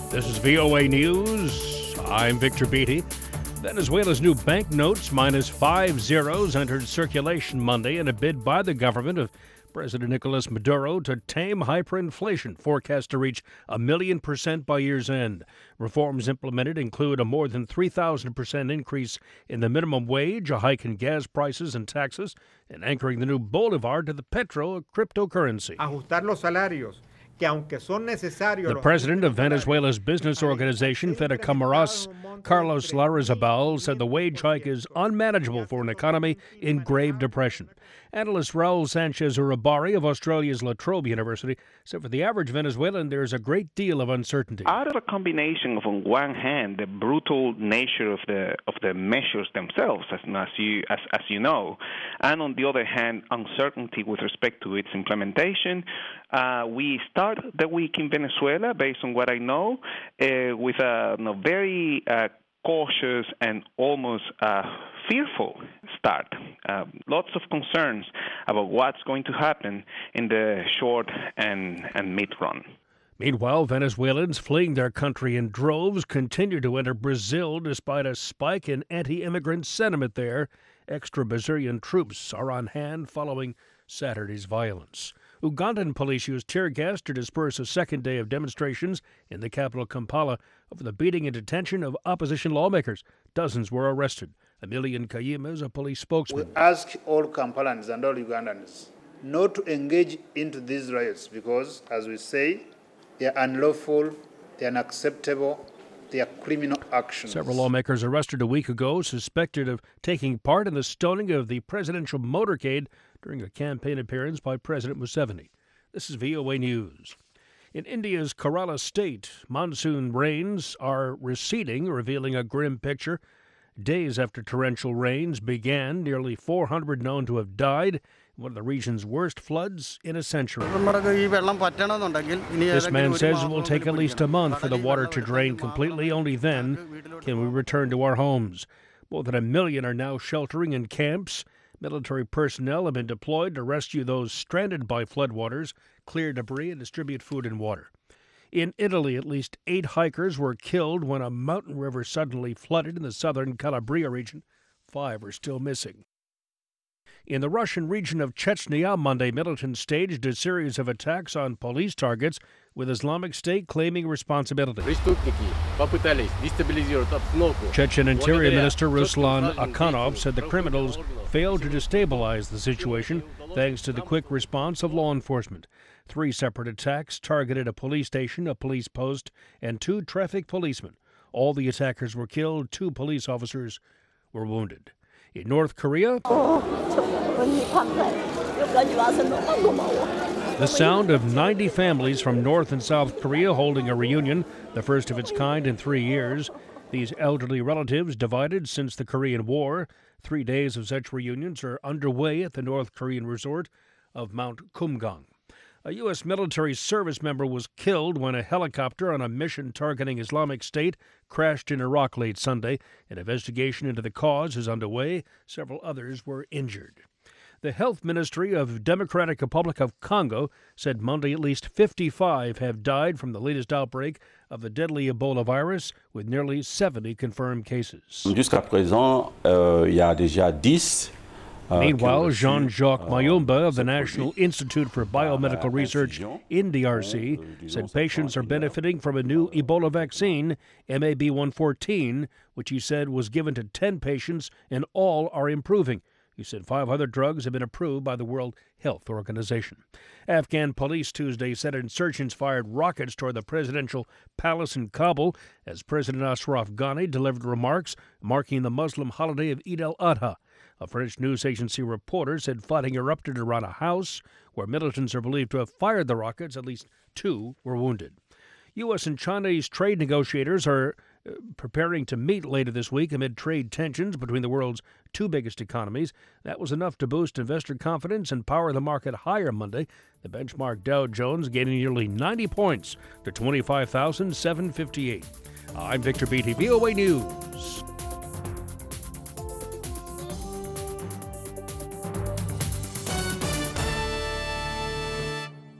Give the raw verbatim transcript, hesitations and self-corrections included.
This is V O A News. I'm Victor Beatty. Venezuela's new banknotes minus five zeros entered circulation Monday in a bid by the government of President Nicolas Maduro to tame hyperinflation, forecast to reach a million percent by year's end. Reforms implemented include a more than three thousand percent increase in the minimum wage, a hike in gas prices and taxes, and anchoring the new bolivar to the petro, a cryptocurrency. Ajustar los salarios. The president of Venezuela's business organization, Fedecamaras, Carlos Larrazabal, said the wage hike is unmanageable for an economy in grave depression. Analyst Raul Sanchez-Uribari of Australia's La Trobe University said for the average Venezuelan, there's a great deal of uncertainty. Out of a combination of, on one hand, the brutal nature of the of the measures themselves, as, as you as, as you know, and on the other hand, uncertainty with respect to its implementation, uh, we start the week in Venezuela, based on what I know, uh, with a you know, very uh, cautious and almost uh, fearful start. Uh, lots of concerns about what's going to happen in the short and, and mid-run. Meanwhile, Venezuelans fleeing their country in droves continue to enter Brazil despite a spike in anti-immigrant sentiment there. Extra Brazilian troops are on hand following Saturday's violence. Ugandan police used tear gas to disperse a second day of demonstrations in the capital Kampala over the beating and detention of opposition lawmakers. Dozens were arrested. Emilian Kayima is a police spokesman. We ask all Kampalans and all Ugandans not to engage into these riots because, as we say, they are unlawful, they are unacceptable, they are criminal actions. Several lawmakers arrested a week ago suspected of taking part in the stoning of the presidential motorcade during a campaign appearance by President Museveni. This is V O A News. In India's Kerala state, monsoon rains are receding, revealing a grim picture. Days after torrential rains began, nearly four hundred known to have died in one of the region's worst floods in a century. This man says it will take at least a month for the water to drain completely. Only then can we return to our homes. More than a million are now sheltering in camps. Military personnel have been deployed to rescue those stranded by floodwaters, clear debris, and distribute food and water. In Italy, at least eight hikers were killed when a mountain river suddenly flooded in the southern Calabria region. Five are still missing. In the Russian region of Chechnya, Monday, militants staged a series of attacks on police targets, with Islamic State claiming responsibility. Chechen Interior Minister Ruslan Akhanov said the criminals failed to destabilize the situation thanks to the quick response of law enforcement. Three separate attacks targeted a police station, a police post, and two traffic policemen. All the attackers were killed. Two police officers were wounded. In North Korea, the sound of ninety families from North and South Korea holding a reunion, the first of its kind in three years. These elderly relatives divided since the Korean War. Three days of such reunions are underway at the North Korean resort of Mount Kumgang. A U S military service member was killed when a helicopter on a mission targeting Islamic State crashed in Iraq late Sunday. An investigation into the cause is underway. Several others were injured. The Health Ministry of Democratic Republic of Congo said Monday at least fifty-five have died from the latest outbreak of the deadly Ebola virus, with nearly seventy confirmed cases. Jusqu'à présent, euh, il y a déjà dix. Meanwhile, Jean-Jacques Mayumba of the National Institute for Biomedical Research in D R C said patients are benefiting from a new Ebola vaccine, M A B one fourteen, which he said was given to ten patients and all are improving. He said five other drugs have been approved by the World Health Organization. Afghan police Tuesday said insurgents fired rockets toward the presidential palace in Kabul as President Ashraf Ghani delivered remarks marking the Muslim holiday of Eid al-Adha. A French news agency reporter said fighting erupted around a house where militants are believed to have fired the rockets. At least two were wounded. U S and Chinese trade negotiators are uh, preparing to meet later this week amid trade tensions between the world's two biggest economies. That was enough to boost investor confidence and power the market higher Monday. The benchmark Dow Jones gaining nearly ninety points to twenty-five thousand seven hundred fifty-eight. I'm Victor Beatty, V O A News.